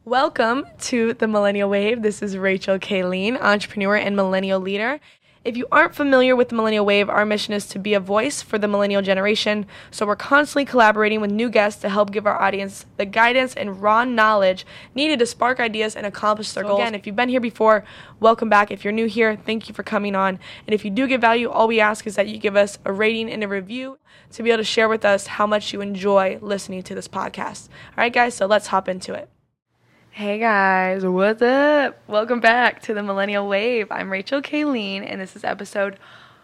Welcome to the Millennial Wave. This is Rachel Kayleen, entrepreneur and millennial leader. If you aren't familiar with the Millennial Wave, our mission is to be a voice for the millennial generation. So we're constantly collaborating with new guests to help give our audience the guidance and raw knowledge needed to spark ideas and accomplish their goals. Again, if you've been here before, welcome back. If you're new here, thank you for coming on. And if you do get value, all we ask is that you give us a rating and a review to be able to share with us how much you enjoy listening to this podcast. All right, guys, so let's hop into it. Hey guys, what's up? Welcome back to the Millennial Wave. I'm Rachel Kayleen, and this is episode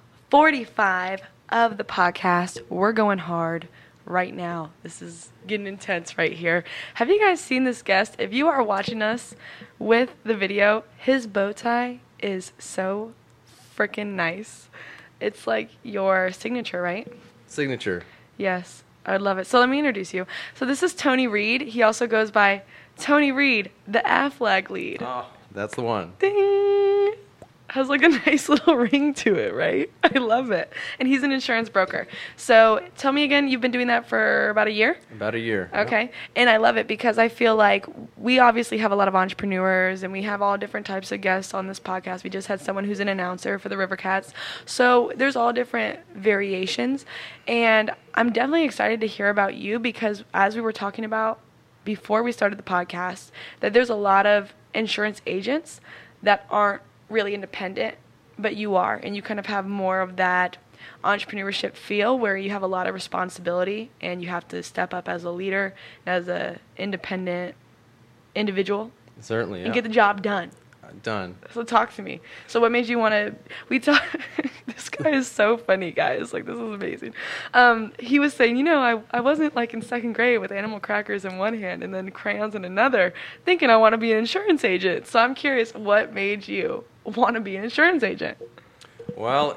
45 of the podcast. We're going hard right now. This is getting intense right here. Have you guys seen this guest? If you are watching us with the video, his bow tie is so freaking nice. It's like your signature, right? Signature. Yes, I would love it. So let me introduce you. So this is Tony Reed. He also goes by Tony Reed, the Aflac lead. Oh, that's the one. Ding! Has like a nice little ring to it, right? I love it. And he's an insurance broker. So tell me again, you've been doing that for about a year? About a year. Okay. Yep. And I love it because I feel like we obviously have a lot of entrepreneurs and we have all different types of guests on this podcast. We just had someone who's an announcer for the River Cats. So there's all different variations. And I'm definitely excited to hear about you because as we were talking about before we started the podcast, that there's a lot of insurance agents that aren't really independent, but you are, and you kind of have more of that entrepreneurship feel where you have a lot of responsibility and you have to step up as a leader, as a independent individual. Certainly, yeah. And get the job done. Done. So talk to me. So what made you want to, this guy is so funny, guys. Like, this is amazing. He was saying, I wasn't like in second grade with animal crackers in one hand and then crayons in another, thinking I want to be an insurance agent. So I'm curious, what made you want to be an insurance agent? Well,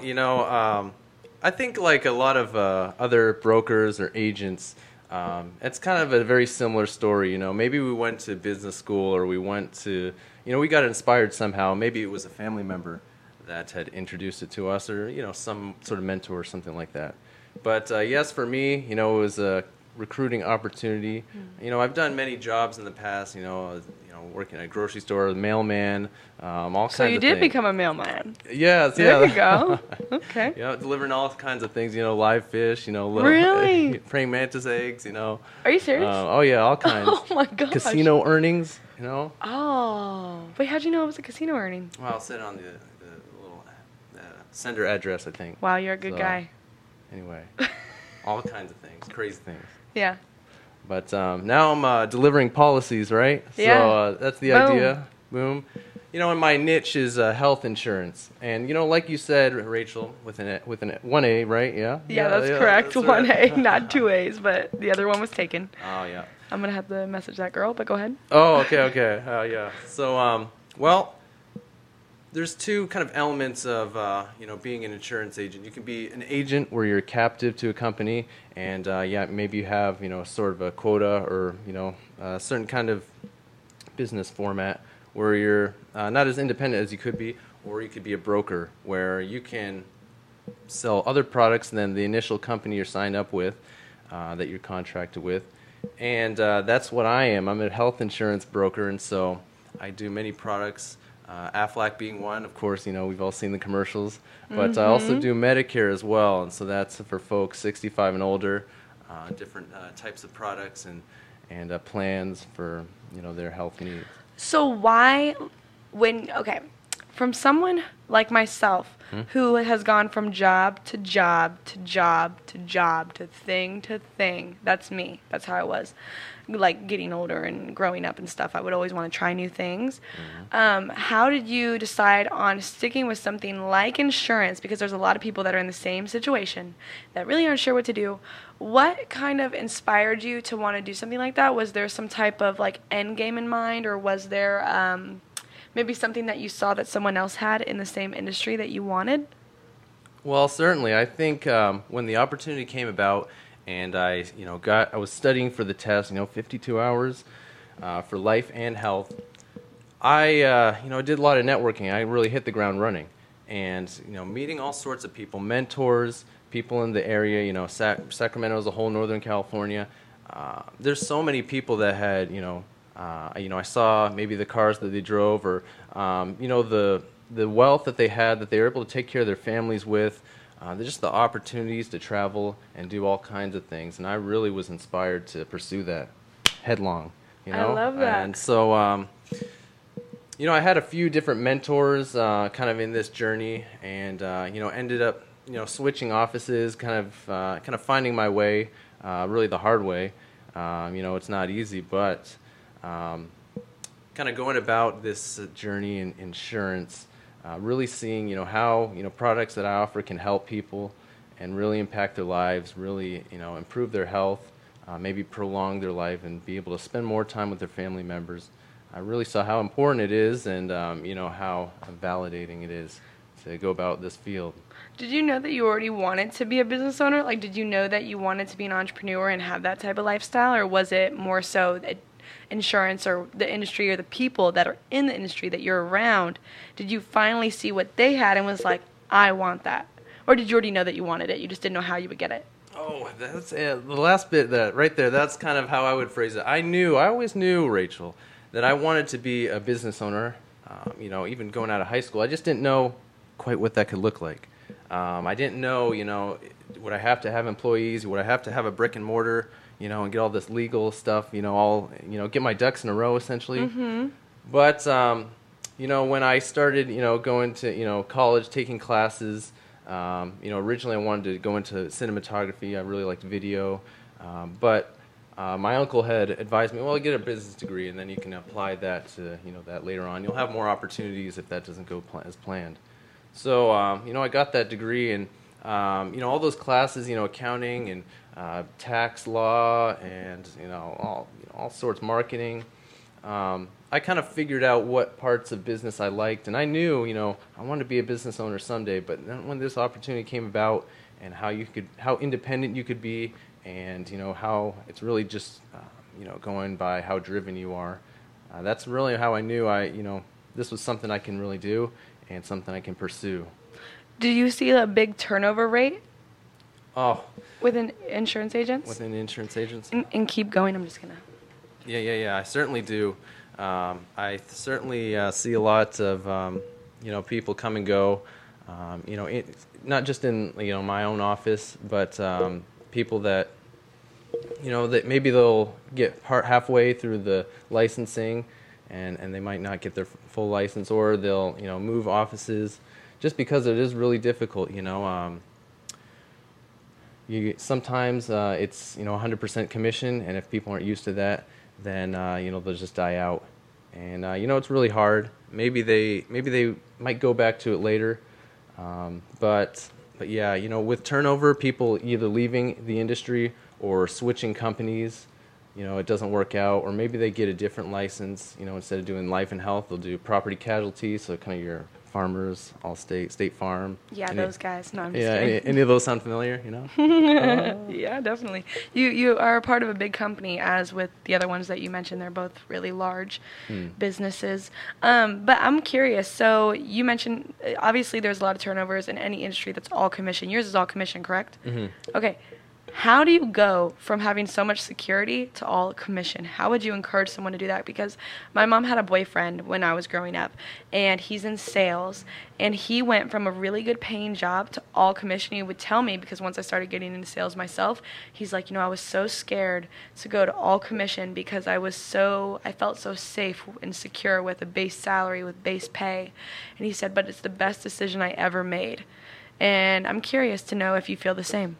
I think like a lot of other brokers or agents, it's kind of a very similar story. Maybe we went to business school or we went to, we got inspired somehow. Maybe it was a family member that had introduced it to us or, some sort of mentor or something like that. But yes, for me, it was a recruiting opportunity. I've done many jobs in the past, working at a grocery store, a mailman, all kinds of things. So you did become a mailman. Yes, yeah. There you go. Okay. Delivering all kinds of things, live fish, little really? praying mantis eggs, Are you serious? Oh yeah, all kinds. Oh my gosh. Casino earnings, Oh. Wait, how'd you know it was a casino earning? Well, I'll set it on the little sender address, I think. Wow, you're a good guy. Anyway, all kinds of things, crazy things. Yeah. But now I'm delivering policies, right? Yeah. So that's the idea. Boom. And my niche is health insurance. And, like you said, Rachel, with an 1A, right? Yeah? Yeah, that's correct. That's 1A, not 2 A's, but the other one was taken. Oh, yeah. I'm going to have to message that girl, but go ahead. Oh, okay. Yeah. So, there's two kind of elements of, being an insurance agent. You can be an agent where you're captive to a company and, maybe you have, sort of a quota or, a certain kind of business format where you're not as independent as you could be, or you could be a broker where you can sell other products than the initial company you're signed up with, that you're contracted with. And that's what I am. I'm a health insurance broker, and so I do many products. Aflac being one, of course, we've all seen the commercials, but I also do Medicare as well, and so that's for folks 65 and older, different types of products and plans for, their health needs. So why, from someone like myself who has gone from job to job to job to job to thing, that's me. That's how I was. Like getting older and growing up and stuff, I would always want to try new things. How did you decide on sticking with something like insurance? Because there's a lot of people that are in the same situation that really aren't sure what to do. What kind of inspired you to want to do something like that? Was there some type of like end game in mind, or was there maybe something that you saw that someone else had in the same industry that you wanted? Well, certainly. I think when the opportunity came about, and I was studying for the test, 52 hours for life and health. I did a lot of networking. I really hit the ground running, and meeting all sorts of people, mentors, people in the area. Sacramento as a whole, Northern California. There's so many people that had I saw maybe the cars that they drove, or the wealth that they had, that they were able to take care of their families with, just the opportunities to travel and do all kinds of things. And I really was inspired to pursue that headlong. I love that. And so, I had a few different mentors kind of in this journey, and ended up switching offices, kind of finding my way, really the hard way. It's not easy, but kind of going about this journey in insurance, really seeing how products that I offer can help people and really impact their lives, really improve their health, maybe prolong their life and be able to spend more time with their family members. I really saw how important it is, and how validating it is to go about this field. Did you know that you already wanted to be a business owner? Like, did you know that you wanted to be an entrepreneur and have that type of lifestyle, or was it more so that insurance or the industry or the people that are in the industry that you're around? Did you finally see what they had and was like, I want that? Or did you already know that you wanted it? You just didn't know how you would get it? Oh, that's the last bit that right there. That's kind of how I would phrase it. I always knew, Rachel, that I wanted to be a business owner. Even going out of high school, I just didn't know quite what that could look like. I didn't know, would I have to have employees? Would I have to have a brick and mortar? And get all this legal stuff, get my ducks in a row, essentially. Mm-hmm. But, when I started, going to, college, taking classes, originally I wanted to go into cinematography. I really liked video. But my uncle had advised me, well, get a business degree, and then you can apply that to, that later on. You'll have more opportunities if that doesn't go as planned. So, I got that degree, and, all those classes, accounting and tax law and all sorts, marketing. I kind of figured out what parts of business I liked, and I knew I wanted to be a business owner someday. But then when this opportunity came about, and how independent you could be, and how it's really just going by how driven you are. That's really how I knew this was something I can really do and something I can pursue. Do you see a big turnover rate? Oh. Within insurance agents? Within insurance agents? And keep going, I'm just going to... Yeah, I certainly do. I certainly see a lot of, people come and go, not just in, my own office, but people that, that maybe they'll get halfway through the licensing and they might not get their full license, or they'll, move offices just because it is really difficult, sometimes it's 100% commission, and if people aren't used to that, then they'll just die out, and it's really hard. Maybe they might go back to it later, but yeah, with turnover, people either leaving the industry or switching companies, it doesn't work out, or maybe they get a different license. Instead of doing life and health, they'll do property casualty, so kind of your Farmers, Allstate, State Farm. Yeah, those guys. No, I'm just kidding. Any of those sound familiar, Yeah, definitely. You are a part of a big company, as with the other ones that you mentioned. They're both really large businesses. But I'm curious. So you mentioned, obviously, there's a lot of turnovers in any industry that's all commission. Yours is all commission, correct? Mm-hmm. Okay. How do you go from having so much security to all commission? How would you encourage someone to do that? Because my mom had a boyfriend when I was growing up, and he's in sales, and he went from a really good paying job to all commission. He would tell me, because once I started getting into sales myself, he's like, I was so scared to go to all commission because I felt so safe and secure with a base salary, with base pay. And he said, but it's the best decision I ever made. And I'm curious to know if you feel the same.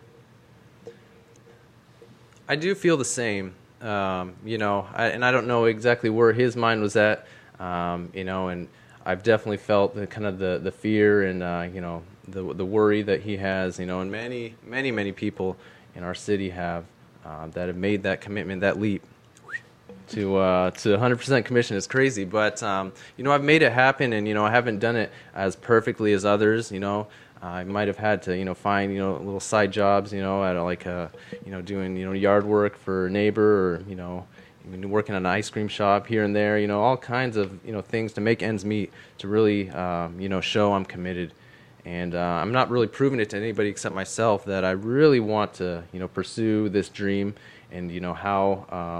I do feel the same, and I don't know exactly where his mind was at, and I've definitely felt the fear and, the worry that he has, and many people in our city have, that have made that commitment, that leap to 100% commission. Is crazy, but, I've made it happen, and, I haven't done it as perfectly as others, I might have had to, find, little side jobs, at doing, yard work for a neighbor, or, even working at an ice cream shop here and there, all kinds of, things to make ends meet, to really, show I'm committed. And I'm not really proving it to anybody except myself that I really want to, pursue this dream, and, how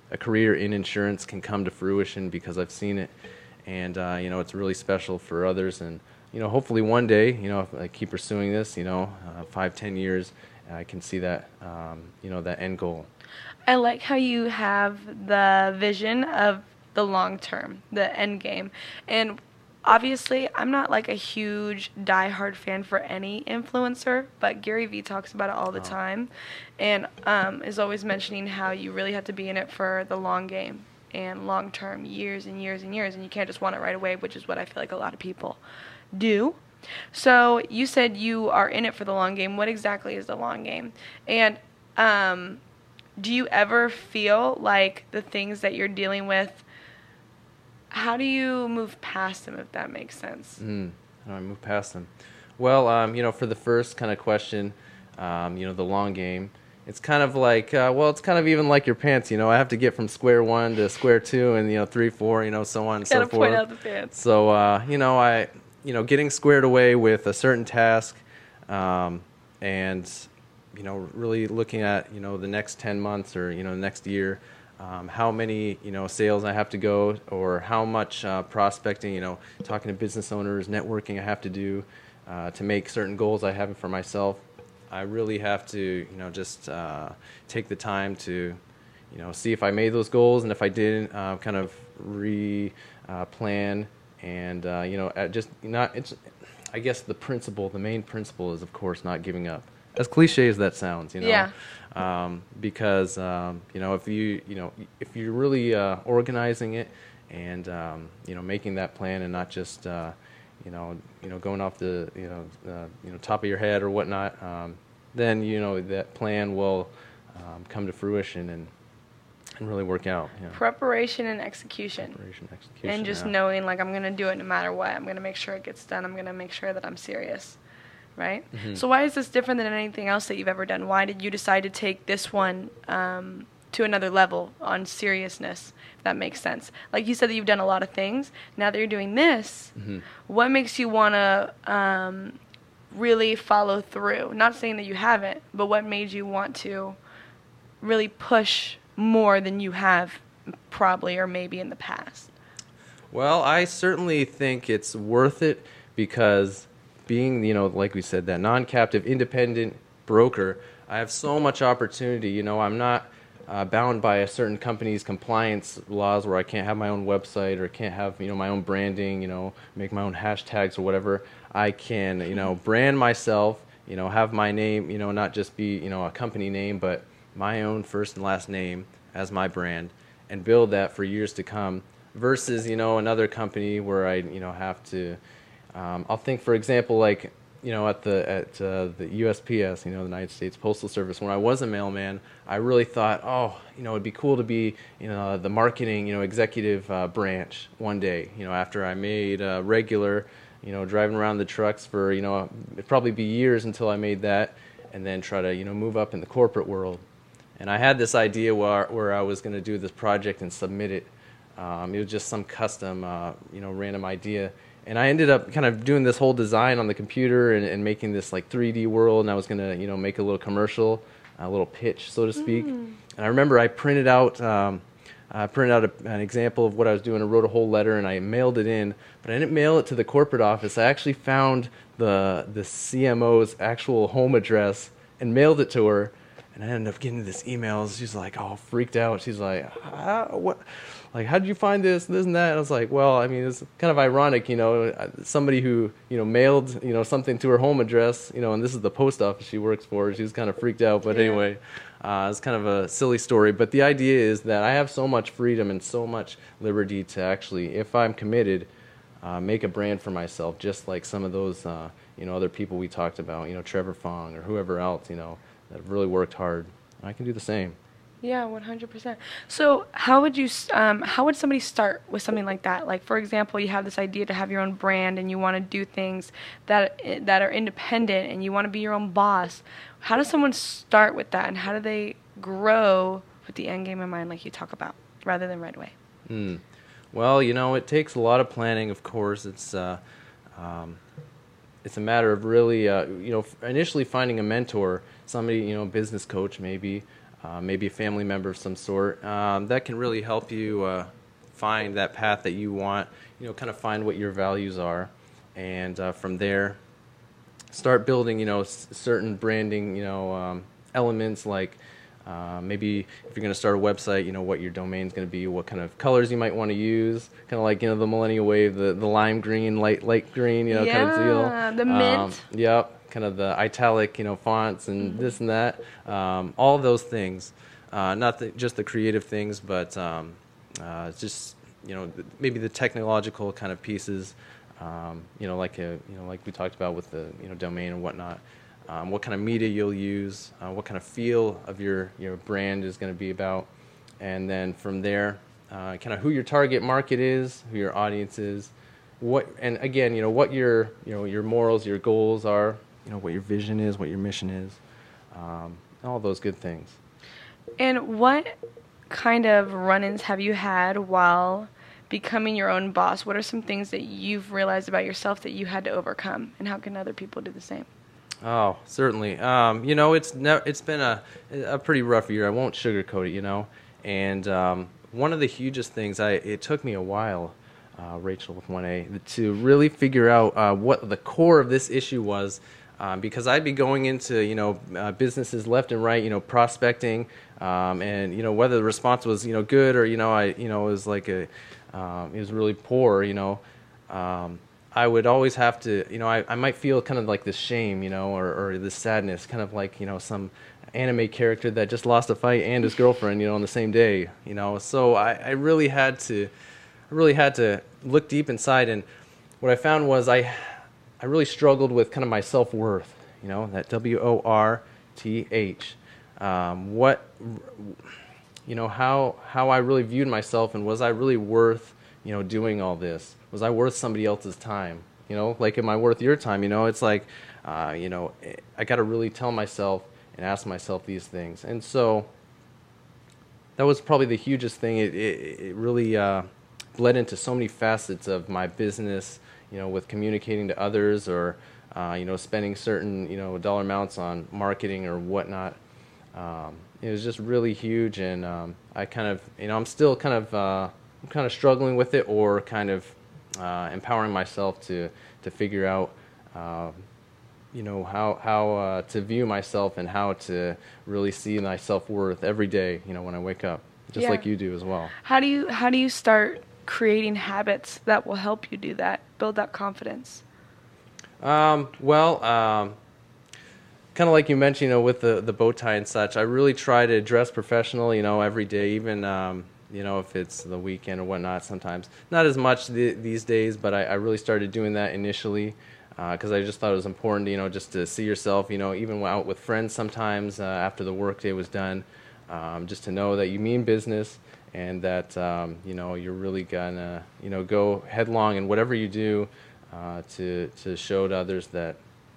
a career in insurance can come to fruition because I've seen it, and it's really special for others. And hopefully one day, if I keep pursuing this, 5-10 years, I can see that that end goal. I like how you have the vision of the long term, the end game. And obviously, I'm not like a huge diehard fan for any influencer, but Gary Vee talks about it all the time, and is always mentioning how you really have to be in it for the long game and long term, years and years and years, and you can't just want it right away, which is what I feel like a lot of people do. So you said you are in it for the long game. What exactly is the long game? And do you ever feel like the things that you're dealing with, how do you move past them, if that makes sense? How do I move past them? Well, for the first kind of question, the long game, it's kind of like, it's kind of even like your pants, I have to get from square one to square two and, 3, 4, so on and so forth. Gotta point out the pants. So, getting squared away with a certain task, and really looking at, the next 10 months or, the next year, how many, sales I have to go, or how much prospecting, talking to business owners, networking I have to do to make certain goals I have for myself. I really have to, just take the time to, see if I made those goals, and if I didn't, kind of plan, and, just not, it's, I guess the main principle is, of course, not giving up. As cliche as that sounds, Yeah. Because if you're really organizing it and making that plan and not just going off the top of your head or whatnot, then that plan will come to fruition and really work out. Preparation and execution. And just knowing, like, I'm going to do it no matter what. I'm going to make sure it gets done. I'm going to make sure that I'm serious. Right? Mm-hmm. So why is this different than anything else that you've ever done? Why did you decide to take this one to another level on seriousness, if that makes sense? Like you said that you've done a lot of things. Now that you're doing this, what makes you want to really follow through? Not saying that you haven't, but what made you want to really push more than you have probably or maybe in the past? Well, I certainly think it's worth it because being, like we said, that non-captive independent broker, I have so much opportunity. I'm not bound by a certain company's compliance laws where I can't have my own website or can't have, my own branding, make my own hashtags or whatever. I can, brand myself, have my name, not just be, a company name, but my own first and last name as my brand and build that for years to come versus, another company where I, have to, I'll think, for example, like, at the USPS, the United States Postal Service, when I was a mailman, I really thought, it'd be cool to be, the marketing, executive branch one day, after I made regular, driving around the trucks for, it'd probably be years until I made that, and then try to, move up in the corporate world. And I had this idea where I was going to do this project and submit it. It was just some custom, random idea. And I ended up kind of doing this whole design on the computer and making this like 3D world, and I was going to, make a little commercial, a little pitch, so to speak. And I remember I printed out an example of what I was doing. I wrote a whole letter and I mailed it in, but I didn't mail it to the corporate office. I actually found the CMO's actual home address and mailed it to her. And I ended up getting this email. She's like, all freaked out. She's like, what? Like, how did you find this and that? And I was like, well, I mean, it's kind of ironic, somebody who, mailed, something to her home address, and this is the post office she works for. She was kind of freaked out. But anyway, it's kind of a silly story. But the idea is that I have so much freedom and so much liberty to actually, if I'm committed, make a brand for myself, just like some of those, other people we talked about, Trevor Fong or whoever else, that have really worked hard. I can do the same. Yeah, 100%. So how would somebody start with something like that? Like, for example, you have this idea to have your own brand and you want to do things that are independent and you want to be your own boss. How does someone start with that, and how do they grow with the end game in mind, like you talk about, rather than right away? Well, it takes a lot of planning, of course. It's a matter of really, initially finding a mentor, somebody, business coach maybe, maybe a family member of some sort. That can really help you find that path that you want, kind of find what your values are, and from there, start building, certain branding, elements like maybe if you're going to start a website, what your domain's going to be, what kind of colors you might want to use, kind of like, the Millennial Wave, the lime green, light green, kind of deal. The mint. Yep, kind of the italic, fonts and this and that. All of those things, not just the creative things, but just, maybe the technological kind of pieces, like we talked about with the, domain and whatnot. What kind of media you'll use, what kind of feel of your brand is going to be about, and then from there, kind of who your target market is, who your audience is, what your morals, your goals are, what your vision is, what your mission is, all those good things. And what kind of run-ins have you had while becoming your own boss? What are some things that you've realized about yourself that you had to overcome, and how can other people do the same? Oh, certainly. It's been a pretty rough year. I won't sugarcoat it, And one of the hugest things, it took me a while, Rachel with 1A, to really figure out what the core of this issue was, because I'd be going into businesses left and right, prospecting, and whether the response was good or it was like it was really poor, I would always have to, I might feel kind of like this shame, or this sadness, kind of like, some anime character that just lost a fight and his girlfriend, on the same day, So I really had to look deep inside, and what I found was I really struggled with kind of my self-worth, that WORTH, how I really viewed myself, and was I really worth, doing all this? Was I worth somebody else's time? Like, am I worth your time? It's like, I got to really tell myself and ask myself these things. And so that was probably the hugest thing. It really bled into so many facets of my business, with communicating to others, or, spending certain, dollar amounts on marketing or whatnot. It was just really huge. And I kind of, I'm still kind of struggling with it, or kind of empowering myself to figure out, how to view myself, and how to really see my self-worth every day, when I wake up, just like you do as well. How do you start creating habits that will help you do that, build that confidence? Kind of like you mentioned, with the bow tie and such, I really try to dress professional, every day, even if it's the weekend or whatnot. Sometimes not as much these days, but I really started doing that initially, because I just thought it was important, just to see yourself, even out with friends sometimes, after the workday was done, just to know that you mean business, and that you're really gonna go headlong in whatever you do, to show to others that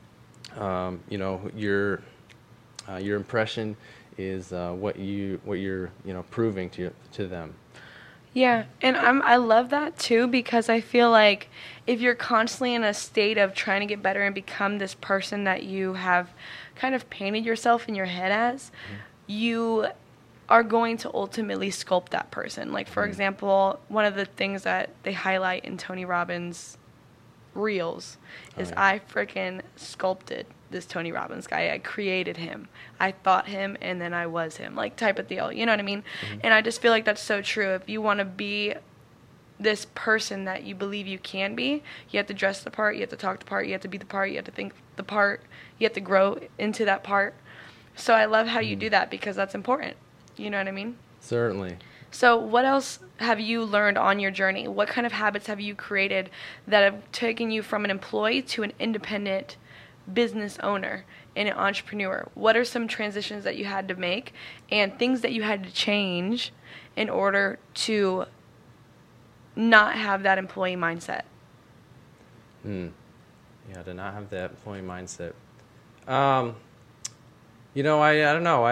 your impression is what you're proving to them. Yeah, and I love that too, because I feel like if you're constantly in a state of trying to get better and become this person that you have kind of painted yourself in your head as, you are going to ultimately sculpt that person. Like, for example, one of the things that they highlight in Tony Robbins' reels is I freaking sculpted this Tony Robbins guy. I created him. I thought him, and then I was him, like, type of deal. You know what I mean? And I just feel like that's so true. If you want to be this person that you believe you can be, you have to dress the part, you have to talk the part, you have to be the part, you have to think the part, you have to grow into that part. So I love how you do that, because that's important. You know what I mean? Certainly. So what else have you learned on your journey? What kind of habits have you created that have taken you from an employee to an independent business owner and an entrepreneur? What are some transitions that you had to make, and things that you had to change in order to not have that employee mindset? Yeah, to not have that employee mindset. I don't know.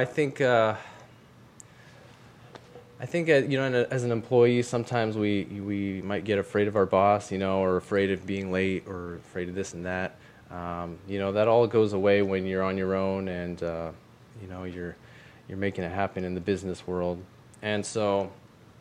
I think as an employee, sometimes we might get afraid of our boss, or afraid of being late, or afraid of this and that. That all goes away when you're on your own, and you're making it happen in the business world. And so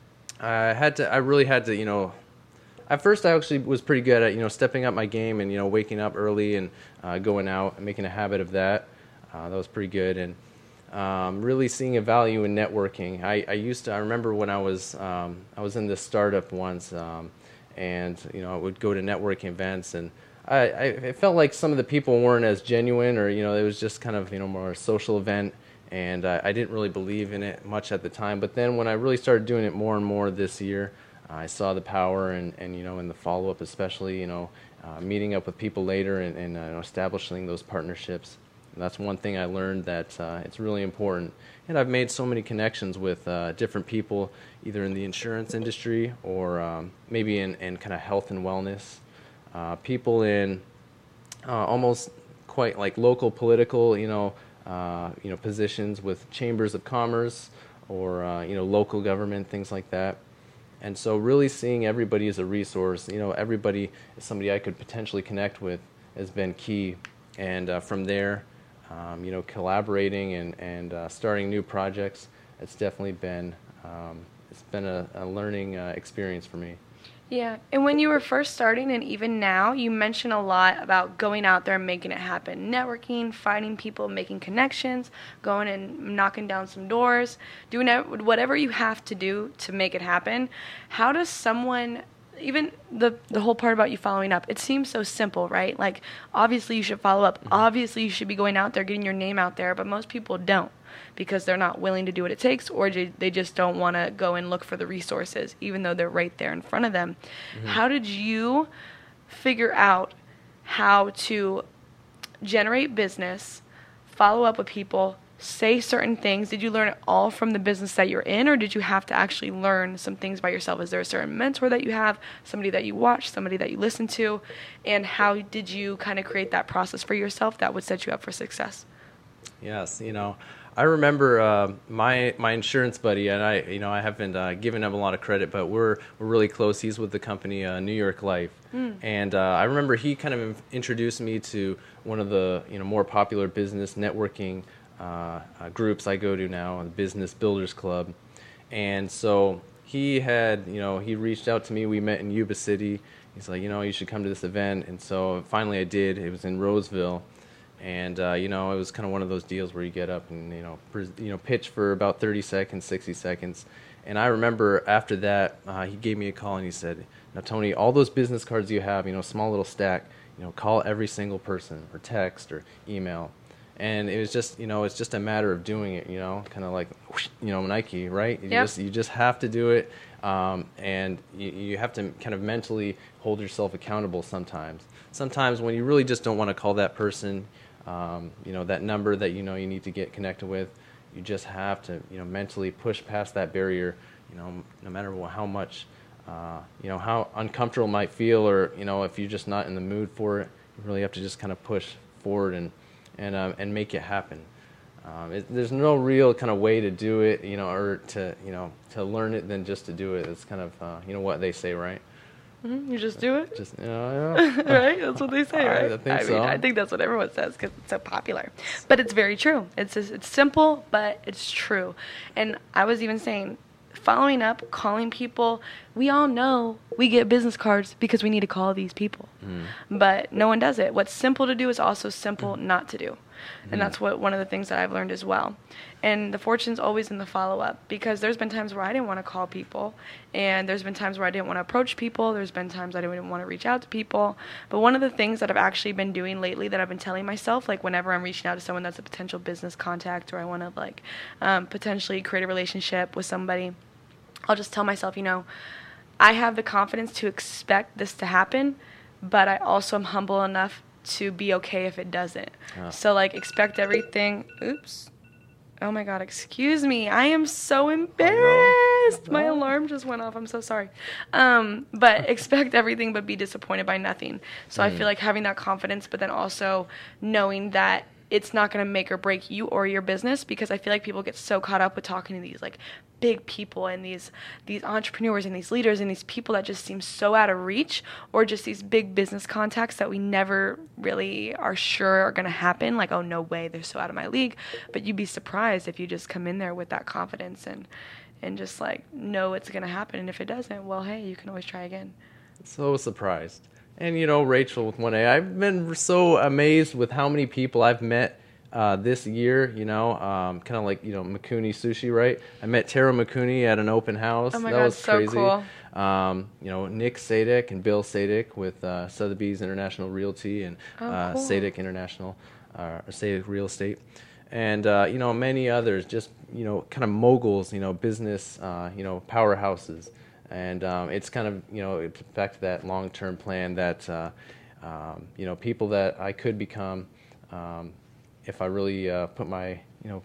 I really had to, at first I actually was pretty good at, stepping up my game and, waking up early and going out and making a habit of that. That was pretty good. And really seeing a value in networking. I remember when I was in this startup once, and, I would go to networking events, and I felt like some of the people weren't as genuine, or, it was just kind of, more a social event. And I didn't really believe in it much at the time. But then when I really started doing it more and more this year, I saw the power and in the follow-up especially, meeting up with people later and establishing those partnerships. And that's one thing I learned, that it's really important. And I've made so many connections with different people, either in the insurance industry or maybe in kind of health and wellness. People in almost quite like local political, positions with chambers of commerce or, local government, things like that. And so really seeing everybody as a resource, everybody is somebody I could potentially connect with, has been key. And from there, collaborating and starting new projects, it's definitely been, a learning experience for me. Yeah, and when you were first starting and even now, you mention a lot about going out there and making it happen. Networking, finding people, making connections, going and knocking down some doors, doing whatever you have to do to make it happen. How does someone, even the whole part about you following up, it seems so simple, right? Like, obviously you should follow up. Mm-hmm. Obviously you should be going out there, getting your name out there, but most people don't, because they're not willing to do what it takes, or they just don't want to go and look for the resources, even though they're right there in front of them. Mm-hmm. How did you figure out how to generate business, follow up with people, say certain things? Did you learn it all from the business that you're in, or did you have to actually learn some things by yourself? Is there a certain mentor that you have, somebody that you watch, somebody that you listen to? And how did you kind of create that process for yourself that would set you up for success? Yes, I remember my insurance buddy, and I haven't given him a lot of credit, but we're really close. He's with the company New York Life, and I remember he kind of introduced me to one of the more popular business networking groups I go to now, the Business Builders Club. And so he had, he reached out to me. We met in Yuba City. He's like, you should come to this event. And so finally I did. It was in Roseville. And, it was kind of one of those deals where you get up and, pitch for about 30 seconds, 60 seconds. And I remember after that, he gave me a call and he said, now, Tony, all those business cards you have, small little stack, call every single person, or text or email. And it was just, it's just a matter of doing it, kind of like, Nike, right? You just have to do it. And you have to kind of mentally hold yourself accountable sometimes. Sometimes when you really just don't want to call that person, that number that you need to get connected with, you just have to, mentally push past that barrier, no matter how much, how uncomfortable it might feel, or, if you're just not in the mood for it, you really have to just kind of push forward and make it happen. There's no real kind of way to do it, or to learn it than just to do it. It's kind of, what they say, right? Mm-hmm. You just do it? Just, right? That's what they say, right? I think so. I think that's what everyone says because it's so popular. But it's very true. It's simple, but it's true. And I was even saying, following up, calling people, we all know we get business cards because we need to call these people. But no one does it. What's simple to do is also simple not to do. And that's one of the things that I've learned as well. And the fortune's always in the follow-up, because there's been times where I didn't want to call people, and there's been times where I didn't want to approach people, there's been times I didn't want to reach out to people. But one of the things that I've actually been doing lately that I've been telling myself, like whenever I'm reaching out to someone that's a potential business contact, or I want to potentially create a relationship with somebody, I'll just tell myself, I have the confidence to expect this to happen, but I also am humble enough to be okay if it doesn't. So expect everything. Oops. Oh my God, excuse me. I am so embarrassed. My alarm just went off. I'm so sorry. But expect everything but be disappointed by nothing. So I feel like having that confidence, but then also knowing that it's not going to make or break you or your business, because I feel like people get so caught up with talking to these like big people and these entrepreneurs and these leaders and these people that just seem so out of reach, or just these big business contacts that we never really are sure are going to happen. Like, oh, no way, they're so out of my league. But you'd be surprised if you just come in there with that confidence and just like know it's going to happen. And if it doesn't, well, hey, you can always try again. So surprised. And, Rachel with 1A, I've been so amazed with how many people I've met this year, kind of like, Mikuni Sushi, right? I met Tara Mikuni at an open house. Oh my that God, was so crazy. cool. Nick Sadek and Bill Sadek with Sotheby's International Realty and cool. Sadek International, or Sadek Real Estate. And, many others, just, kind of moguls, business, powerhouses. And it's kind of, back to that long-term plan that, people that I could become if I really put my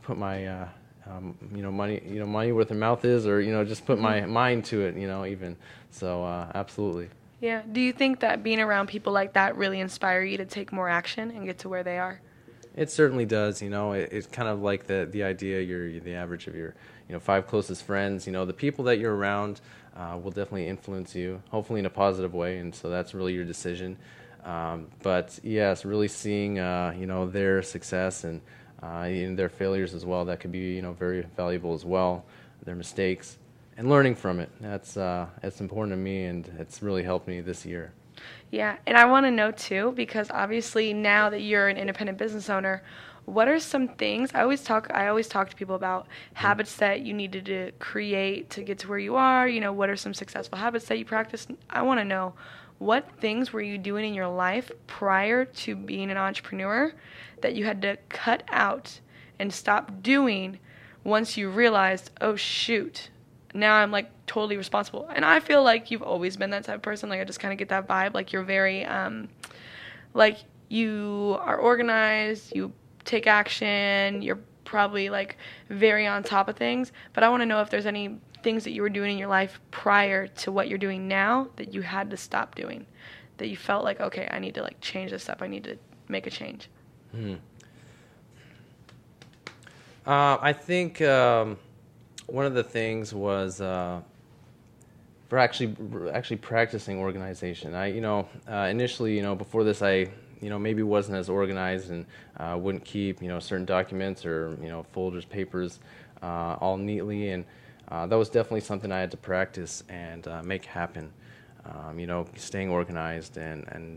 money where their mouth is, or, just put my mind to it, even. So, absolutely. Yeah. Do you think that being around people like that really inspire you to take more action and get to where they are? It certainly does. It's kind of like the idea you're the average of your, 5 closest friends. The people that you're around will definitely influence you, hopefully in a positive way. And so that's really your decision. But yes, really seeing, their success and their failures as well, that could be, very valuable as well, their mistakes, and learning from it. That's important to me, and it's really helped me this year. Yeah, and I want to know too, because obviously now that you're an independent business owner, what are some things, I always talk to people about habits that you needed to create to get to where you are, what are some successful habits that you practice? I want to know, what things were you doing in your life prior to being an entrepreneur that you had to cut out and stop doing once you realized, oh shoot, now I'm like totally responsible? And I feel like you've always been that type of person. Like, I just kind of get that vibe. Like, you're very, like, you are organized, you take action, you're probably like very on top of things. But I want to know if there's any things that you were doing in your life prior to what you're doing now that you had to stop doing, that you felt like, okay, I need to like change this up, I need to make a change. I think one of the things was for actually practicing organization. I initially, before this, I maybe wasn't as organized and wouldn't keep certain documents or folders, papers all neatly, and that was definitely something I had to practice and make happen. Staying organized and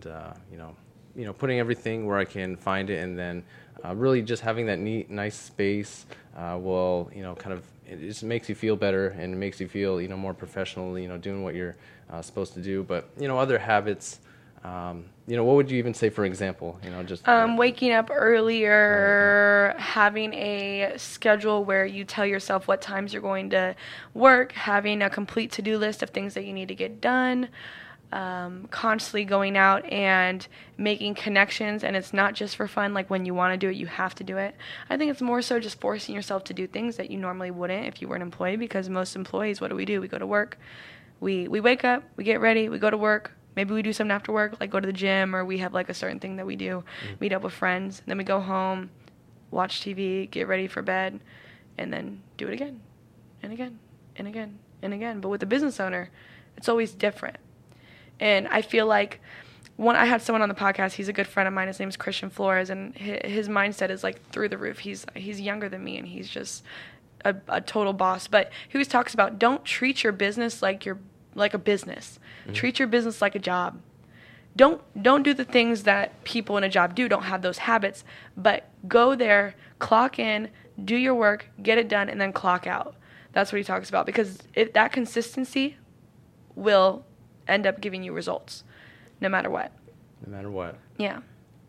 putting everything where I can find it, and then really just having that neat, nice space will kind of, it just makes you feel better, and it makes you feel more professional, doing what you're supposed to do. But other habits. What would you even say, for example? Just waking up earlier, having a schedule where you tell yourself what times you're going to work, having a complete to-do list of things that you need to get done, constantly going out and making connections. And it's not just for fun, like when you want to do it, you have to do it. I think it's more so just forcing yourself to do things that you normally wouldn't if you were an employee, because most employees, what do? We go to work, we wake up, we get ready, we go to work. Maybe we do something after work, like go to the gym, or we have like a certain thing that we do, meet up with friends, then we go home, watch TV, get ready for bed, and then do it again, and again, and again, and again. But with a business owner, it's always different. And I feel like I had someone on the podcast, he's a good friend of mine, his name is Christian Flores, and his mindset is like through the roof. He's younger than me, and he's just a total boss. But he always talks about, don't treat your business like a business. Treat your business like a job. Don't do the things that people in a job do. Don't have those habits, but go there, clock in, do your work, get it done, and then clock out. That's what he talks about, because that consistency will end up giving you results, no matter what. No matter what. Yeah.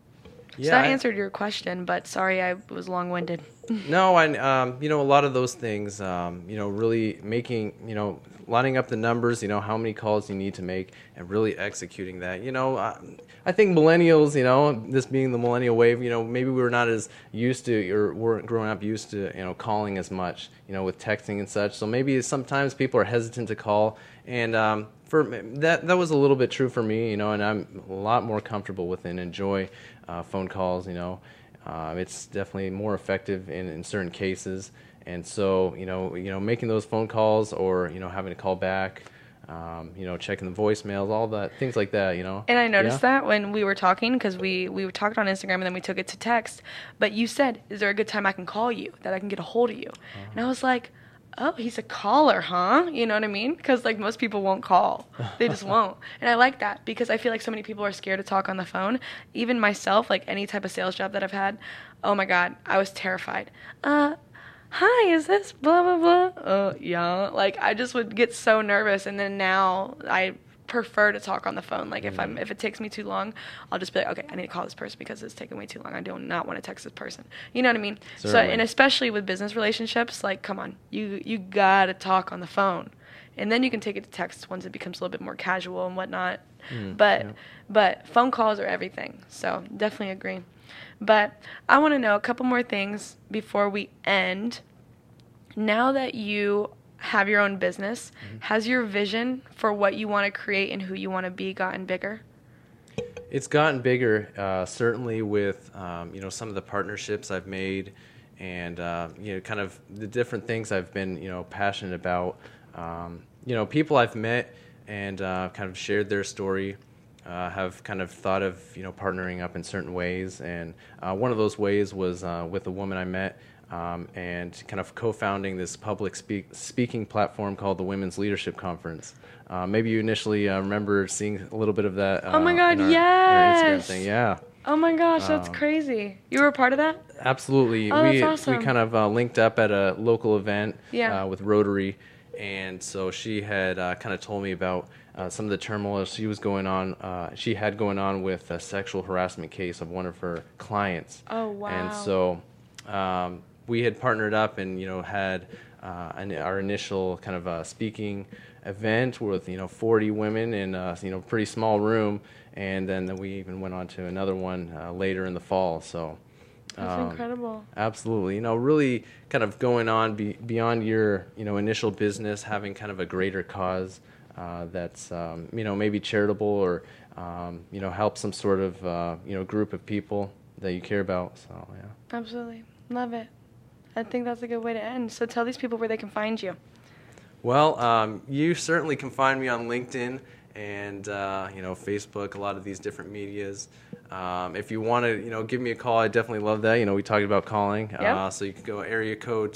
So that answered your question, but sorry I was long-winded. No, and a lot of those things, really making, lining up the numbers, how many calls you need to make, and really executing that. I think millennials, this being the millennial wave, maybe we were not as used to, or weren't growing up used to, calling as much, with texting and such. So maybe sometimes people are hesitant to call, and for that was a little bit true for me, and I'm a lot more comfortable with and enjoy phone calls, It's definitely more effective in certain cases. And so, making those phone calls or, having to call back, checking the voicemails, all that, things like that, And I noticed that when we were talking, because we talked on Instagram and then we took it to text. But you said, is there a good time I can call you, that I can get a hold of you? And I was like, oh, he's a caller, huh? You know what I mean? Because, like, most people won't call. They just won't. And I like that because I feel like so many people are scared to talk on the phone. Even myself, like, any type of sales job that I've had, oh, my God, I was terrified. Hi, is this blah, blah, blah? Yeah. Like, I just would get so nervous. And then now I prefer to talk on the phone. Like, if it takes me too long, I'll just be like, okay, I need to call this person because it's taking way too long. I do not want to text this person. You know what I mean? Certainly. So, and especially with business relationships, like, come on, you gotta talk on the phone. And then you can take it to text once it becomes a little bit more casual and whatnot. But phone calls are everything. So definitely agree. But I want to know a couple more things before we end. Now that you have your own business, has your vision for what you want to create and who you want to be gotten bigger? It's gotten bigger, certainly with some of the partnerships I've made, and kind of the different things I've been passionate about. People I've met and kind of shared their story. Have kind of thought of partnering up in certain ways, and one of those ways was with a woman I met, and kind of co-founding this public speaking platform called the Women's Leadership Conference. Maybe you initially remember seeing a little bit of that. Oh my God, in our Instagram thing. Yeah. Oh my gosh, that's crazy. You were a part of that? Absolutely. Oh, that's awesome. We kind of linked up at a local event with Rotary, and so she had kind of told me about some of the turmoil she had going on with a sexual harassment case of one of her clients. Oh, wow. And so we had partnered up and had our initial kind of speaking event with 40 women in a pretty small room, and then we even went on to another one later in the fall. So that's incredible. Absolutely. Really kind of going on beyond your initial business, having kind of a greater cause that's maybe charitable or help some sort of group of people that you care about. So yeah. Absolutely. Love it. I think that's a good way to end. So tell these people where they can find you. Well, you certainly can find me on LinkedIn and Facebook, a lot of these different medias. If you want to give me a call, I definitely love that. We talked about calling. Yep. So you can go area code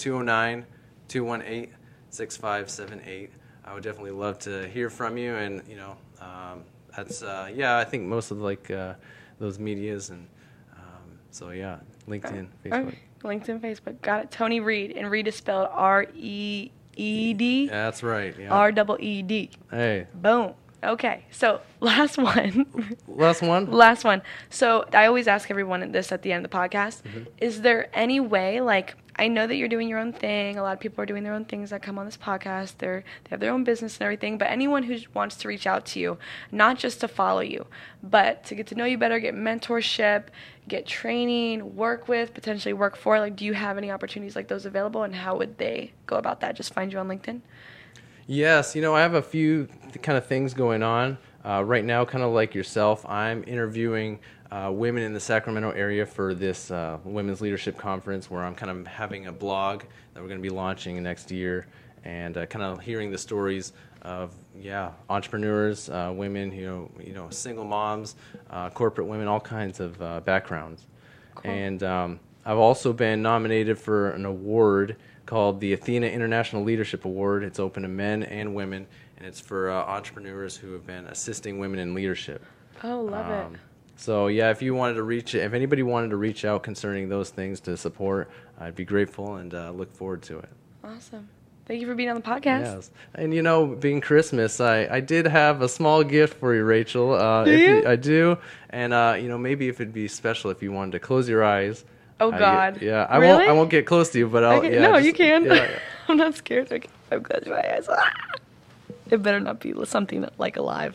209-218-6578. I would definitely love to hear from you, and that's I think most of those medias, and so yeah, LinkedIn, Facebook. Okay. LinkedIn, Facebook, got it. Tony Reed, and Reed is spelled R-E-E-D. That's right. Yeah. R-E-E-D. Hey. Boom. Okay, so last one. Last one? Last one. So I always ask everyone this at the end of the podcast. Is there any way, like, I know that you're doing your own thing. A lot of people are doing their own things that come on this podcast. They have their own business and everything. But anyone who wants to reach out to you, not just to follow you, but to get to know you better, get mentorship, get training, work with, potentially work for, like, do you have any opportunities like those available? And how would they go about that? Just find you on LinkedIn? Yes, I have a few kind of things going on. Right now, kind of like yourself, I'm interviewing women in the Sacramento area for this Women's Leadership Conference, where I'm kind of having a blog that we're going to be launching next year, and kind of hearing the stories of entrepreneurs, women, single moms, corporate women, all kinds of backgrounds. Cool. And I've also been nominated for an award called the Athena International Leadership Award. It's open to men and women, and it's for entrepreneurs who have been assisting women in leadership. Oh, love it. So yeah, if anybody wanted to reach out concerning those things to support, I'd be grateful and look forward to it. Awesome. Thank you for being on the podcast. Yes. And being Christmas, I did have a small gift for you, Rachel. Do you? I do. And maybe if it'd be special if you wanted to close your eyes. Oh God! I really? won't get close to you, but I'll. Okay. Yeah, no, you can. Yeah. I'm not scared. Okay, I'm closing my eyes. It better not be something like alive.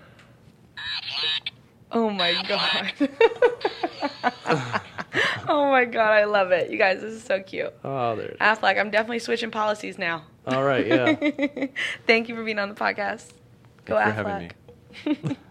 Oh my God! Oh my God! I love it, you guys. This is so cute. Oh, there. Aflac, I'm definitely switching policies now. All right. Yeah. Thank you for being on the podcast. Go Aflac. Thanks for having me.